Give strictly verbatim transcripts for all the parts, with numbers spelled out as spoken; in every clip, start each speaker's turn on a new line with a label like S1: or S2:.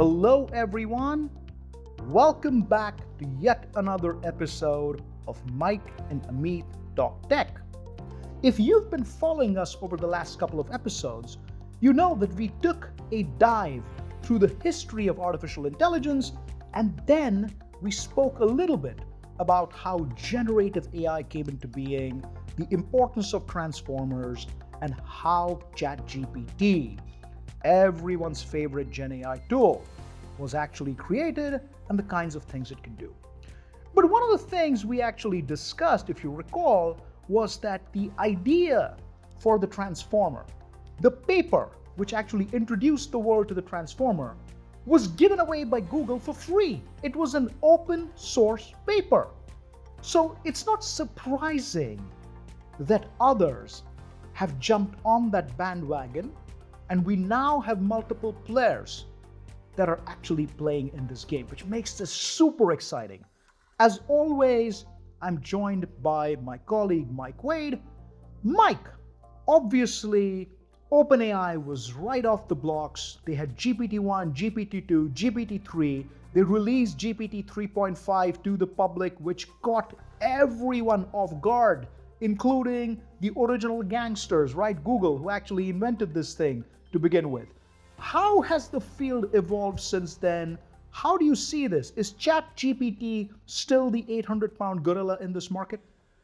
S1: Hello, everyone. Welcome back to yet another episode of Mike and Amit Talk Tech. If you've been following us over the last couple of episodes, you know that we took a dive through the history of artificial intelligence, and then we spoke a little bit about how generative A I came into being, the importance of transformers, and how ChatGPT, everyone's favorite Gen A I tool, was actually created and the kinds of things it can do. But one of the things we actually discussed, if you recall, was that the idea for the transformer, the paper which actually introduced the world to the transformer, was given away by Google for free. It was an open source paper. So it's not surprising that others have jumped on that bandwagon, and we now have multiple players that are actually playing in this game, which makes this super exciting. As always, I'm joined by my colleague, Mike Wade. Mike, obviously, OpenAI was right off the blocks. They had G P T one, G P T two, G P T three. They released G P T three point five to the public, which caught everyone off guard, including the original gangsters, right? Google, who actually invented this thing to begin with. How has the field evolved since then? How do you see this? Is ChatGPT still the eight hundred pound gorilla in this market?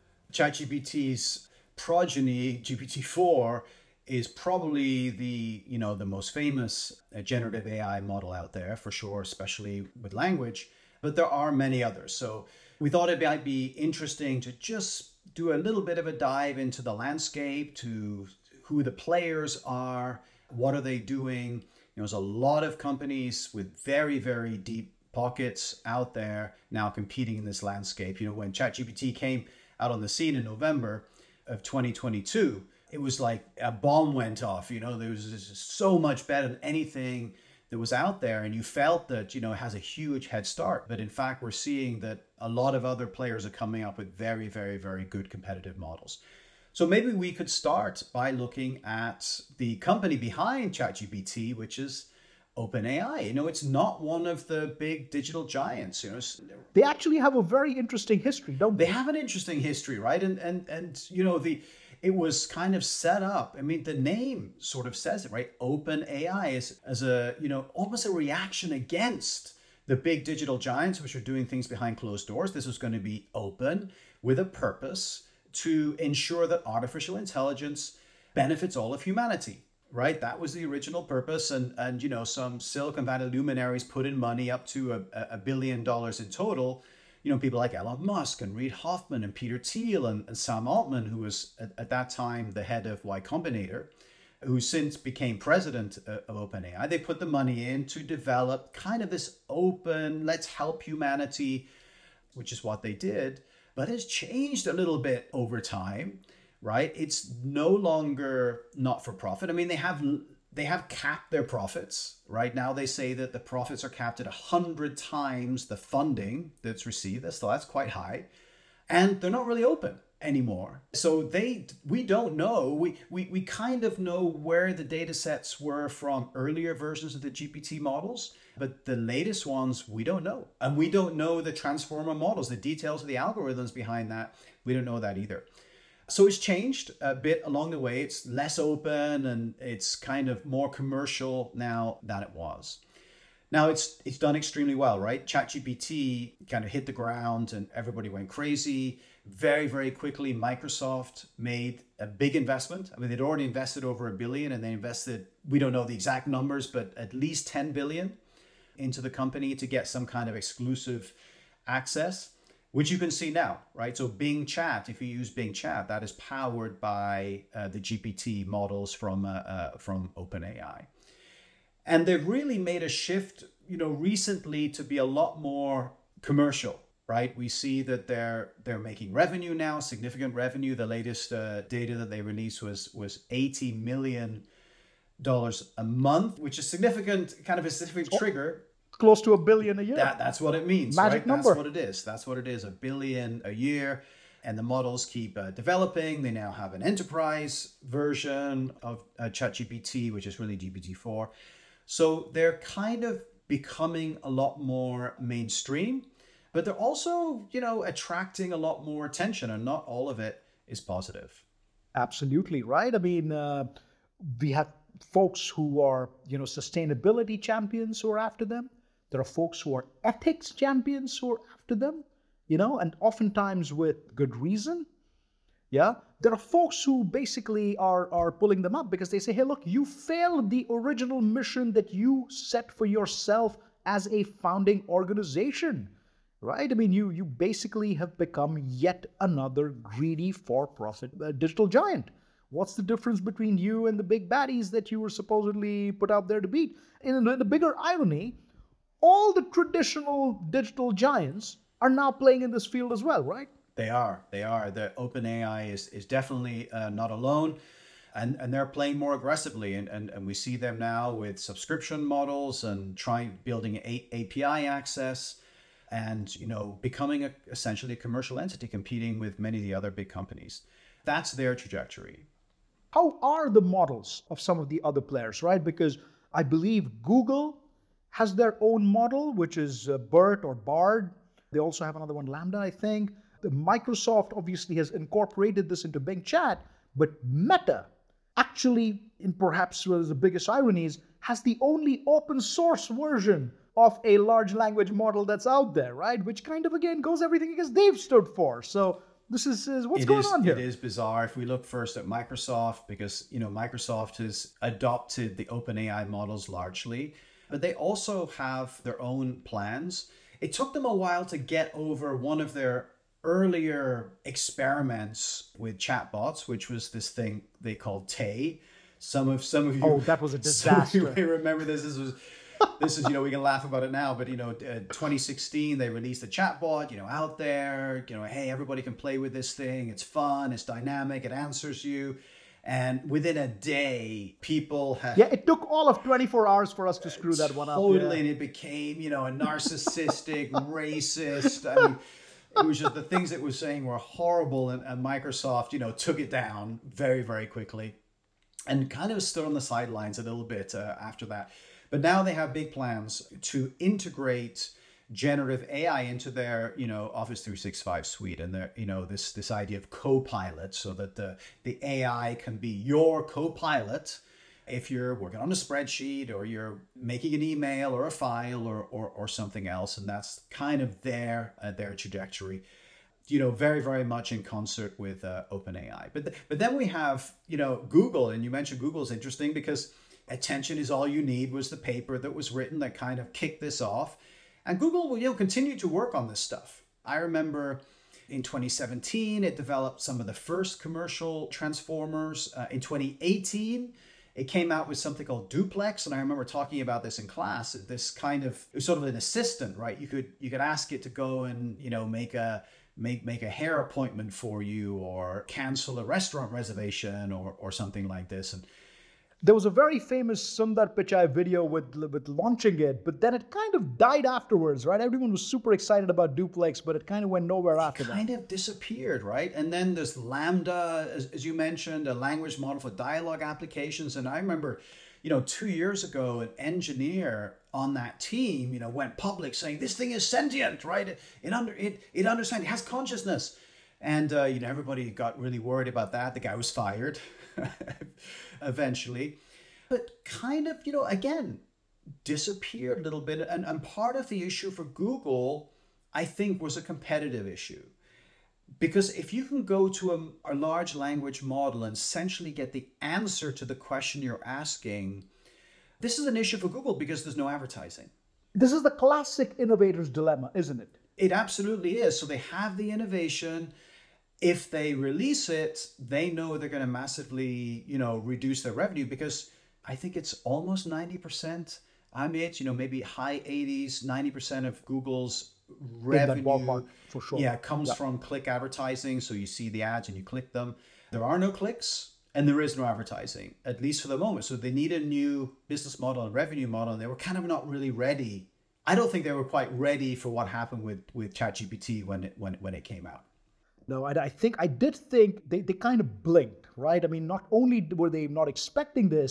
S2: ChatGPT's progeny, G P T four, is probably the, you know, the most famous uh, generative A I model out there, for sure, especially with language, but there are many others. So we thought it might be interesting to just do a little bit of a dive into the landscape, to who the players are, what are they doing. You know, there's a lot of companies with very, very deep pockets out there now competing in this landscape. You know, when ChatGPT came out on the scene in November of twenty twenty-two, it was like a bomb went off. You know, there was just so much better than anything that was out there, and you felt that, you know, it has a huge head start. But in fact, we're seeing that a lot of other players are coming up with very, very, very good competitive models. So maybe we could start by looking at the company behind ChatGPT, which is OpenAI. You know, it's not one of the big digital giants. You know,
S1: They actually have a very interesting history, don't they?
S2: They have an interesting history, right? And and and you know, the it was kind of set up. I mean, the name sort of says it, right? OpenAI is as a, you know, almost a reaction against the big digital giants, which are doing things behind closed doors. This was going to be open with a purpose to ensure that artificial intelligence benefits all of humanity, right? That was the original purpose. And, and you know, some Silicon Valley luminaries put in money up to a, a billion dollars in total. You know, people like Elon Musk and Reid Hoffman and Peter Thiel and, and Sam Altman, who was at, at that time the head of Y Combinator, who since became president of OpenAI. They put the money in to develop kind of this open, let's help humanity, which is what they did. But it's changed a little bit over time, right? It's no longer not for profit. I mean, they have they have capped their profits. Right now, they say that the profits are capped at one hundred times the funding that's received. That's, that's quite high. And they're not really open anymore. So they we don't know. We, we, we kind of know where the data sets were from earlier versions of the G P T models. But the latest ones, we don't know. And we don't know the transformer models, the details of the algorithms behind that. We don't know that either. So it's changed a bit along the way. It's less open and it's kind of more commercial now than it was. Now it's it's done extremely well, right? ChatGPT kind of hit the ground and everybody went crazy. Very, very quickly, Microsoft made a big investment. I mean, they'd already invested over a billion and they invested, we don't know the exact numbers, but at least ten billion into the company to get some kind of exclusive access, which you can see now, right? So Bing Chat, if you use Bing Chat, that is powered by uh, the G P T models from uh, uh, from OpenAI. And they've really made a shift, you know, recently to be a lot more commercial, right? We see that they're they're making revenue now, significant revenue. The latest uh, data that they released was was eighty million dollars a month, which is significant, kind of a specific trigger.
S1: Close to a billion a year.
S2: That, that's what it means.
S1: Magic
S2: right?
S1: number.
S2: That's what it is. That's what it is. A billion a year. And the models keep uh, developing. They now have an enterprise version of uh, ChatGPT, which is really G P T four. So they're kind of becoming a lot more mainstream, but they're also, you know, attracting a lot more attention, and not all of it is positive.
S1: Absolutely right. I mean, uh, we have folks who are, you know, sustainability champions who are after them. There are folks who are ethics champions who are after them, you know, and oftentimes with good reason. Yeah. There are folks who basically are, are pulling them up because they say, hey, look, you failed the original mission that you set for yourself as a founding organization, right? I mean, you, you basically have become yet another greedy for-profit uh, digital giant. What's the difference between you and the big baddies that you were supposedly put out there to beat? And the bigger irony, all the traditional digital giants are now playing in this field as well, right?
S2: They are. They are. The OpenAI is is definitely uh, not alone, and and they're playing more aggressively, and, and and we see them now with subscription models and trying building a, API access, and you know becoming a, essentially a commercial entity competing with many of the other big companies. That's their trajectory.
S1: How are the models of some of the other players, right? Because I believe Google has their own model, which is uh, BERT or BARD. They also have another one, Lambda, I think. The Microsoft obviously has incorporated this into Bing Chat, but Meta actually, in perhaps one of the biggest ironies, has the only open source version of a large language model that's out there, right? Which kind of, again, goes everything against they've stood for. So this is, is what's
S2: it
S1: going
S2: is,
S1: on here?
S2: It is bizarre. If we look first at Microsoft, because, you know, Microsoft has adopted the OpenAI models largely, but they also have their own plans. It took them a while to get over one of their earlier experiments with chatbots, which was this thing they called Tay. Some of some of you,
S1: oh, that was a disaster.
S2: Some of you may remember this. This was, this is you know we can laugh about it now, but you know, uh, twenty sixteen they released a chatbot, you know, out there, you know, hey, everybody can play with this thing. It's fun. It's dynamic. It answers you. And within a day, people had...
S1: Yeah, it took all of twenty-four hours for us to screw that one up.
S2: Totally,
S1: yeah.
S2: and it became, you know, a narcissistic, racist. I mean, it was just the things it was saying were horrible, and, and Microsoft, you know, took it down very, very quickly, and kind of stood on the sidelines a little bit uh, after that. But now they have big plans to integrate generative A I into their, you know, Office three sixty-five suite, and their, you know, this this idea of co-pilot, so that the the A I can be your co-pilot if you're working on a spreadsheet or you're making an email or a file or or, or something else. And that's kind of their uh, their trajectory, you know, very, very much in concert with uh, OpenAI. But th- but then we have, you know, Google, and you mentioned Google is interesting because attention is all you need was the paper that was written that kind of kicked this off. And Google will, you know, continue to work on this stuff. I remember in twenty seventeen, it developed some of the first commercial transformers. Uh, in twenty eighteen, it came out with something called Duplex, and I remember talking about this in class. This kind of, it was sort of an assistant, right? You could you could ask it to go and, you know, make a make make a hair appointment for you, or cancel a restaurant reservation, or or something like this. And
S1: there was a very famous Sundar Pichai video with with launching it, but then it kind of died afterwards, right? Everyone was super excited about Duplex, but it kind of went nowhere after that.
S2: Kind of disappeared, right? And then there's Lambda, as, as you mentioned, a language model for dialogue applications. And I remember, you know, two years ago, an engineer on that team, you know, went public saying this thing is sentient, right? It it under it it understands, it has consciousness, and uh, you know, everybody got really worried about that. The guy was fired eventually, but kind of, you know, again, disappeared a little bit. And, and part of the issue for Google, I think, was a competitive issue. Because if you can go to a, a large language model and essentially get the answer to the question you're asking, this is an issue for Google because there's no advertising.
S1: This is the classic innovator's dilemma, isn't it?
S2: It absolutely is. So they have the innovation. If they release it, they know they're going to massively, you know, reduce their revenue, because I think it's almost ninety percent. I mean, it's, you know, maybe high eighties, ninety percent of Google's revenue,
S1: in that ballpark, for sure.
S2: Yeah, comes yeah. from click advertising. So you see the ads and you click them. There are no clicks and there is no advertising, at least for the moment. So they need a new business model and revenue model, and they were kind of not really ready. I don't think they were quite ready for what happened with, with ChatGPT when it, when, when it came out.
S1: No, I, I think I did think they, they kind of blinked, right? I mean, not only were they not expecting this,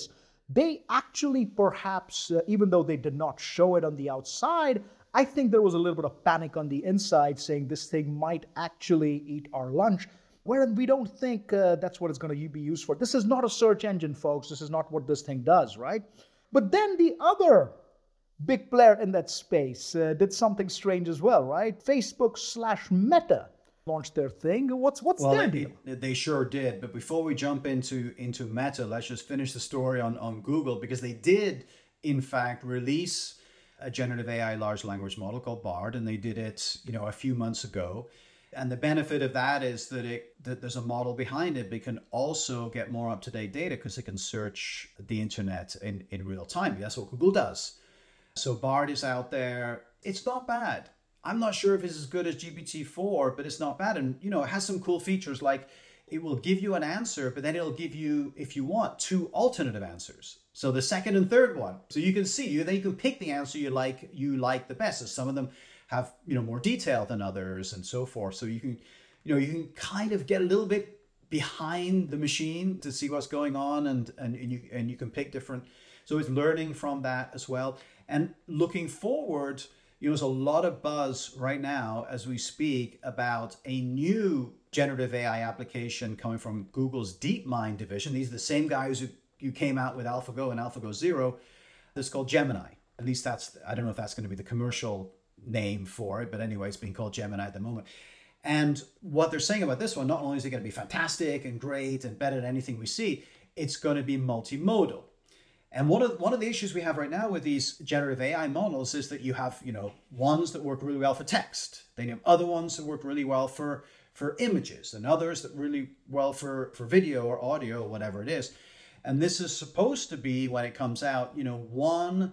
S1: they actually perhaps, uh, even though they did not show it on the outside, I think there was a little bit of panic on the inside saying this thing might actually eat our lunch, wherein we don't think uh, that's what it's going to be used for. This is not a search engine, folks. This is not what this thing does, right? But then the other big player in that space uh, did something strange as well, right? Facebook slash Meta launched their thing. What's what's
S2: well,
S1: their
S2: they,
S1: deal?
S2: They sure did. But before we jump into into Meta, let's just finish the story on, on Google, because they did, in fact, release a generative A I large language model called Bard, and they did it, you know, a few months ago. And the benefit of that is that it that there's a model behind it, but it can also get more up-to-date data because it can search the internet in, in real time. That's what Google does. So Bard is out there. It's not bad. I'm not sure if it's as good as G P T four, but it's not bad. And, you know, it has some cool features like it will give you an answer, but then it'll give you, if you want, two alternative answers. So the second and third one. So you can see, you then you can pick the answer you like, you like the best. So some of them have, you know, more detail than others and so forth. So you can, you know, you can kind of get a little bit behind the machine to see what's going on, and, and, and you and you can pick different. So it's learning from that as well. And looking forward, you know, there's a lot of buzz right now as we speak about a new generative A I application coming from Google's DeepMind division. These are the same guys who, who came out with AlphaGo and AlphaGo Zero. This is called Gemini. At least that's, I don't know if that's going to be the commercial name for it, but anyway, it's being called Gemini at the moment. And what they're saying about this one, not only is it going to be fantastic and great and better than anything we see, it's going to be multimodal. And one of one of the issues we have right now with these generative A I models is that you have, you know, ones that work really well for text. Then you have other ones that work really well for, for images, and others that really well for, for video or audio or whatever it is. And this is supposed to be, when it comes out, you know, one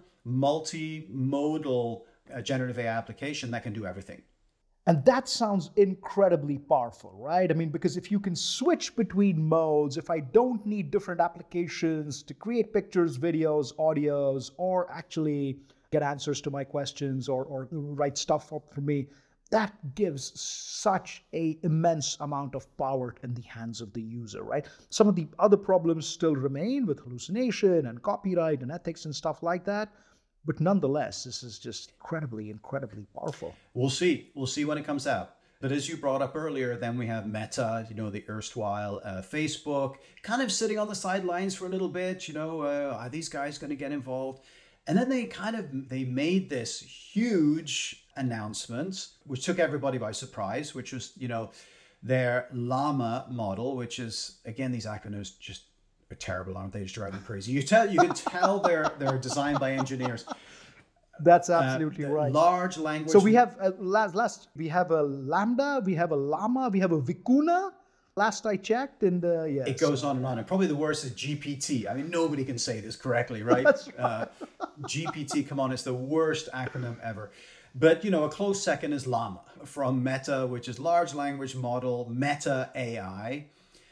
S2: multimodal uh, generative A I application that can do everything.
S1: And that sounds incredibly powerful, right? I mean, because if you can switch between modes, if I don't need different applications to create pictures, videos, audios, or actually get answers to my questions or, or write stuff up for me, that gives such an immense amount of power in the hands of the user, right? Some of the other problems still remain with hallucination and copyright and ethics and stuff like that. But nonetheless, this is just incredibly, incredibly powerful.
S2: We'll see. We'll see when it comes out. But as you brought up earlier, then we have Meta, you know, the erstwhile uh, Facebook, kind of sitting on the sidelines for a little bit. You know, uh, are these guys going to get involved? And then they kind of, they made this huge announcement, which took everybody by surprise, which was, you know, their Llama model, which is, again, these acronyms just are terrible, aren't they? Just drive me crazy. You tell, you can tell they're they're designed by engineers.
S1: That's absolutely
S2: uh,
S1: right.
S2: Large language.
S1: So we have uh, last last we have a Lambda, we have a Llama, we have a Vicuna. Last I checked, and uh, yeah,
S2: it goes on and on. And probably the worst is G P T. I mean, nobody can say this correctly, right?
S1: That's right.
S2: Uh, G P T, come on, it's the worst acronym ever. But, you know, a close second is Llama from Meta, which is large language model, Meta A I.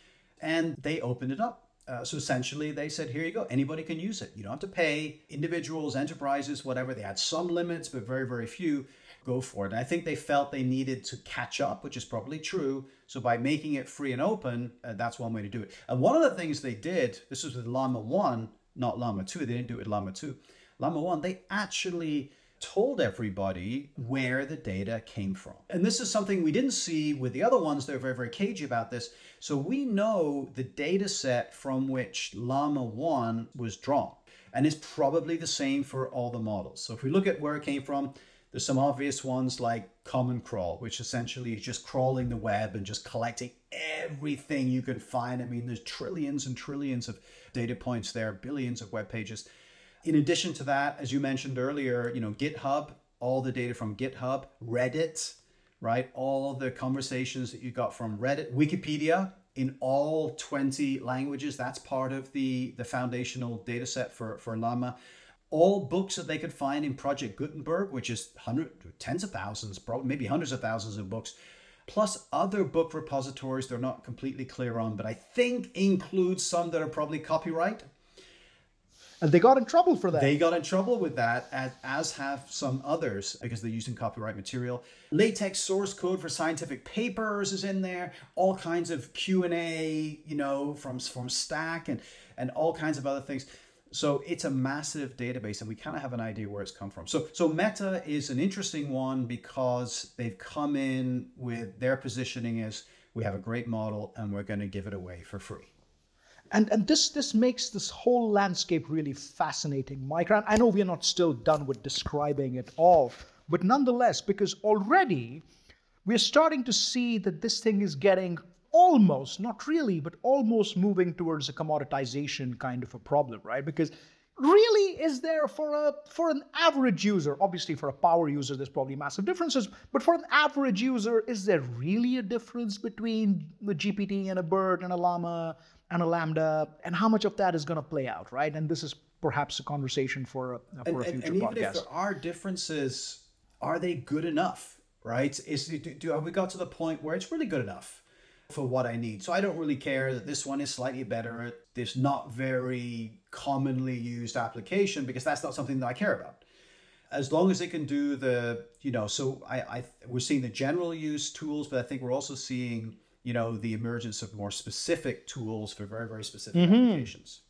S2: And they opened it up. Uh, so essentially, they said, here you go. Anybody can use it. You don't have to pay. Individuals, enterprises, whatever. They had some limits, but very, very few. Go for it. And I think they felt they needed to catch up, which is probably true. So by making it free and open, uh, that's one way to do it. And one of the things they did, this was with Llama one, not Llama two. They didn't do it with Llama two. Llama one, they actually told everybody where the data came from. And this is something we didn't see with the other ones. They're very, very cagey about this. So we know the data set from which Llama one was drawn. And it's probably the same for all the models. So if we look at where it came from, there's some obvious ones like Common Crawl, which essentially is just crawling the web and just collecting everything you can find. I mean, there's trillions and trillions of data points there, billions of web pages. In addition to that, as you mentioned earlier, you know, GitHub, all the data from GitHub, Reddit, right? All the conversations that you got from Reddit, Wikipedia in all twenty languages. That's part of the, the foundational data set for, for Llama. All books that they could find in Project Gutenberg, which is hundreds, tens of thousands, probably maybe hundreds of thousands of books, plus other book repositories they're not completely clear on, but I think includes some that are probably copyright.
S1: And they got in trouble for that.
S2: They got in trouble with that, as, as have some others, because they're using copyright material. LaTeX source code for scientific papers is in there. All kinds of Q and A, you know, from, from Stack and, and all kinds of other things. So it's a massive database, and we kind of have an idea where it's come from. So, so Meta is an interesting one because they've come in with their positioning is we have a great model and we're going to give it away for free.
S1: And and this this makes this whole landscape really fascinating, Mike. And I know we're not still done with describing it all, but nonetheless, because already we're starting to see that this thing is getting almost, not really, but almost moving towards a commoditization kind of a problem, right? Because really, is there for a for an average user, obviously for a power user, there's probably massive differences, but for an average user, is there really a difference between the G P T and a BERT and a Llama and a Lambda, and how much of that is going to play out, right? And this is perhaps a conversation for a, for
S2: and,
S1: a future
S2: and, and even
S1: podcast.
S2: if there are differences, are they good enough, right? Is do, do have we got to the point where it's really good enough for what I need? So I don't really care that this one is slightly better at this not very commonly used application, because that's not something that I care about. As long as it can do the, you know, so I, I we're seeing the general use tools, but I think we're also seeing, you know, the emergence of more specific tools for very, very specific mm-hmm. applications.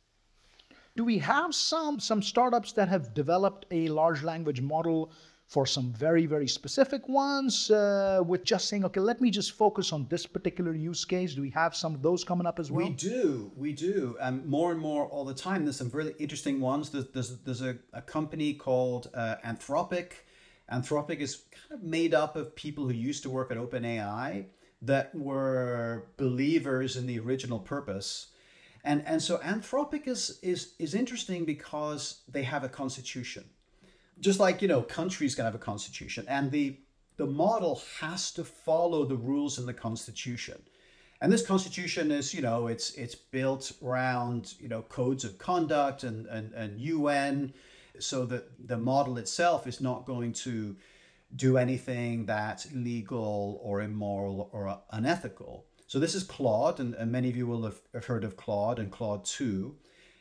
S1: Do we have some some startups that have developed a large language model for some very, very specific ones uh, with just saying, okay, let me just focus on this particular use case? Do we have some of those coming up as well?
S2: We do, we do. Um, more and more all the time. There's some really interesting ones. There's, there's, there's a, a company called uh, Anthropic. Anthropic is kind of made up of people who used to work at OpenAI that were believers in the original purpose. And, and so Anthropic is, is, is interesting because they have a constitution. Just like, you know, countries can have a constitution, and the the model has to follow the rules in the constitution. And this constitution is, you know, it's it's built around, you know, codes of conduct and, and, and U N, so that the model itself is not going to do anything that's illegal or immoral or unethical. So this is Claude, and, and many of you will have, have heard of Claude and Claude two.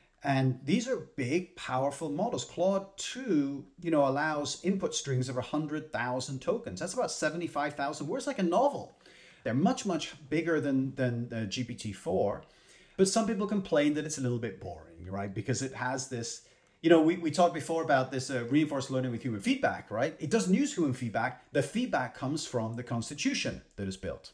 S2: And these are big, powerful models. Claude two, you know, allows input strings of one hundred thousand tokens. That's about seventy-five thousand words, like a novel. They're much, much bigger than, than uh, G P T four. But some people complain that it's a little bit boring, right? Because it has this, you know, we, we talked before about this uh, reinforced learning with human feedback, right? It doesn't use human feedback. The feedback comes from the constitution that is built.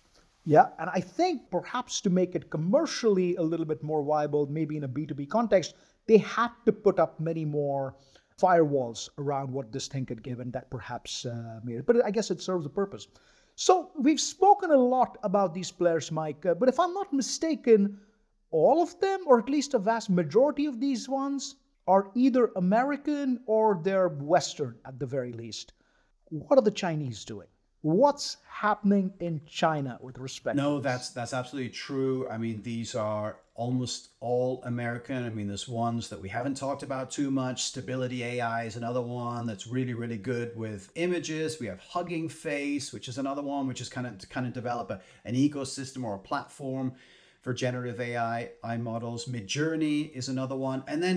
S1: Yeah, and I think perhaps to make it commercially a little bit more viable, maybe in a B two B context, they had to put up many more firewalls around what this thing could give, and that perhaps uh, made it. But I guess it serves a purpose. So we've spoken a lot about these players, Mike, uh, but if I'm not mistaken, all of them, or at least a vast majority of these ones, are either American or they're Western at the very least. What are the Chinese doing? What's happening in China with respect
S2: No,
S1: to this?
S2: that's that's absolutely true. I mean, these are almost all American. I mean, there's ones that we haven't talked about too much. Stability A I is another one that's really, really good with images. We have Hugging Face, which is another one, which is kind of to kind of develop a, an ecosystem or a platform for generative A I, I models. Midjourney is another one. And then